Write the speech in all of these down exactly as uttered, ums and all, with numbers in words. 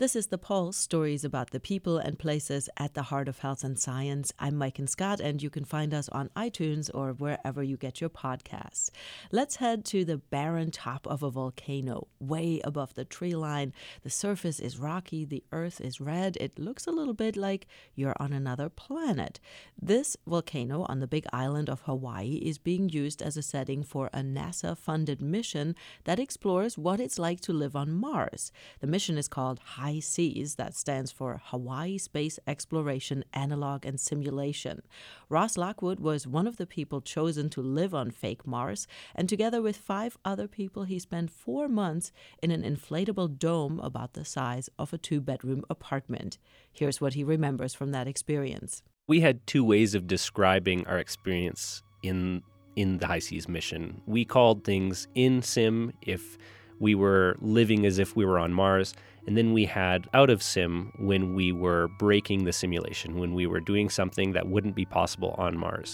This is The Pulse, stories about the people and places at the heart of health and science. I'm Maiken Scott, and you can find us on iTunes or wherever you get your podcasts. Let's head to the barren top of a volcano, way above the tree line. The surface is rocky, the earth is red. It looks a little bit like you're on another planet. This volcano on the big island of Hawaii is being used as a setting for a NASA-funded mission that explores what it's like to live on Mars. The mission is called High Seas, that stands for Hawaii Space Exploration, Analog and Simulation. Ross Lockwood was one of the people chosen to live on fake Mars, and together with five other people, he spent four months in an inflatable dome about the size of a two-bedroom apartment. Here's what he remembers from that experience. We had two ways of describing our experience in in the High Seas mission. We called things in sim if we were living as if we were on Mars, and then we had out of sim when we were breaking the simulation, when we were doing something that wouldn't be possible on Mars.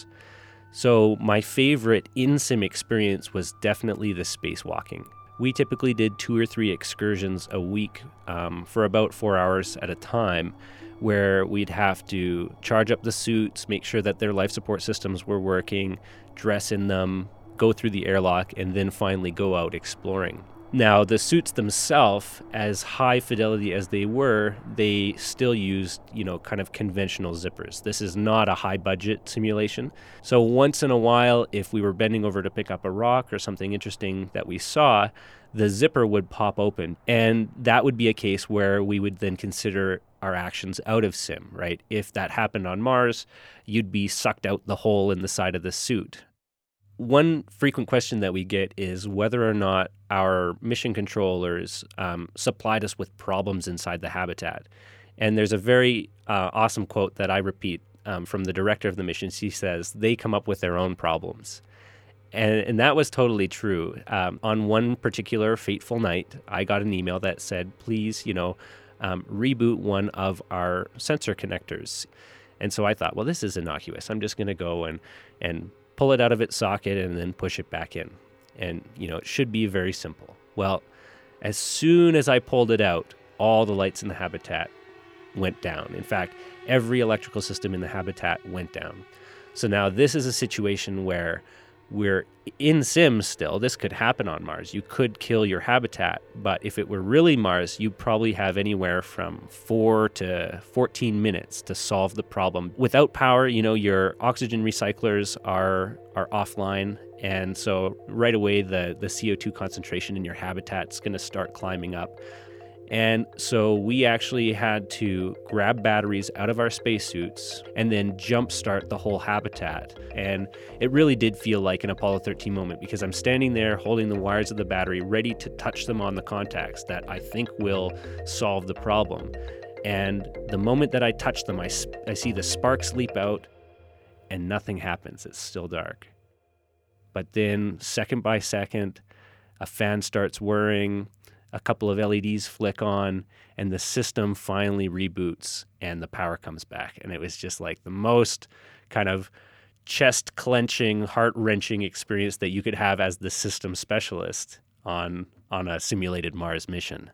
So my favorite in sim experience was definitely the spacewalking. We typically did two or three excursions a week um, for about four hours at a time, where we'd have to charge up the suits, make sure that their life support systems were working, dress in them, go through the airlock, and then finally go out exploring. Now, the suits themselves, as high fidelity as they were, they still used, you know, kind of conventional zippers. This is not a high budget simulation. So once in a while, if we were bending over to pick up a rock or something interesting that we saw, the zipper would pop open. And that would be a case where we would then consider our actions out of sim, right? If that happened on Mars, you'd be sucked out the hole in the side of the suit. One frequent question that we get is whether or not our mission controllers um, supplied us with problems inside the habitat. And there's a very uh, awesome quote that I repeat um, from the director of the mission. She says, "They come up with their own problems." And, and that was totally true. Um, on one particular fateful night, I got an email that said, please, you know, um, reboot one of our sensor connectors. And so I thought, well, this is innocuous. I'm just going to go and and pull it out of its socket and then push it back in. And, you know, it should be very simple. Well, as soon as I pulled it out, all the lights in the habitat went down. In fact, every electrical system in the habitat went down. So now this is a situation where we're in sim still. This could happen on Mars. You could kill your habitat, but if it were really Mars, you'd probably have anywhere from four to fourteen minutes to solve the problem. Without power, you know, your oxygen recyclers are are offline, and so right away the, the C O two concentration in your habitat's going to start climbing up. And so we actually had to grab batteries out of our spacesuits and then jumpstart the whole habitat. And it really did feel like an Apollo thirteen moment, because I'm standing there holding the wires of the battery, ready to touch them on the contacts that I think will solve the problem. And the moment that I touch them, I, I see the sparks leap out and nothing happens. It's still dark. But then second by second, a fan starts whirring, a couple of L E Ds flick on, and the system finally reboots and the power comes back. And it was just like the most kind of chest-clenching, heart-wrenching experience that you could have as the system specialist on on a simulated Mars mission.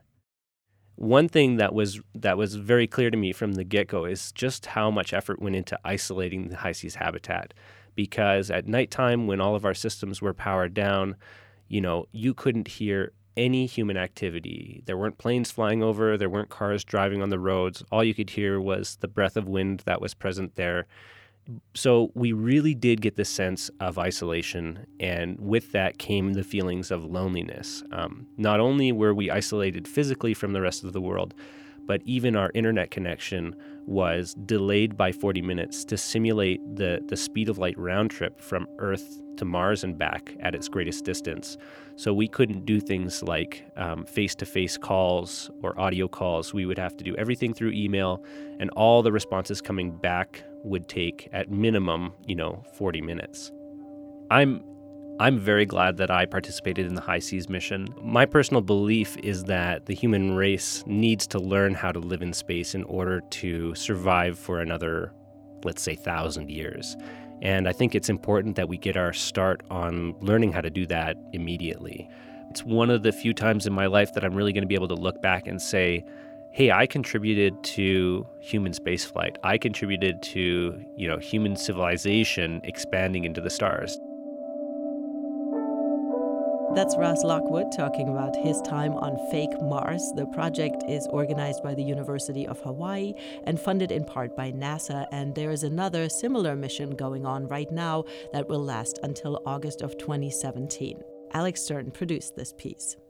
One thing that was that was very clear to me from the get-go is just how much effort went into isolating the High Seas habitat. Because at nighttime, when all of our systems were powered down, you know, you couldn't hear any human activity. There weren't planes flying over, there weren't cars driving on the roads. All you could hear was the breath of wind that was present there. So we really did get the sense of isolation, and with that came the feelings of loneliness. Um, not only were we isolated physically from the rest of the world, but even our internet connection was delayed by forty minutes to simulate the, the speed of light round trip from Earth to Mars and back at its greatest distance. So we couldn't do things like um, face-to-face calls or audio calls. We would have to do everything through email, and all the responses coming back would take, at minimum, you know, forty minutes. I'm I'm very glad that I participated in the High Seas mission. My personal belief is that the human race needs to learn how to live in space in order to survive for another, let's say, thousand years. And I think it's important that we get our start on learning how to do that immediately. It's one of the few times in my life that I'm really going to be able to look back and say, hey, I contributed to human spaceflight. I contributed to, you know, human civilization expanding into the stars. That's Ross Lockwood talking about his time on Fake Mars. The project is organized by the University of Hawaii and funded in part by NASA. And there is another similar mission going on right now that will last until August of twenty seventeen. Alex Stern produced this piece.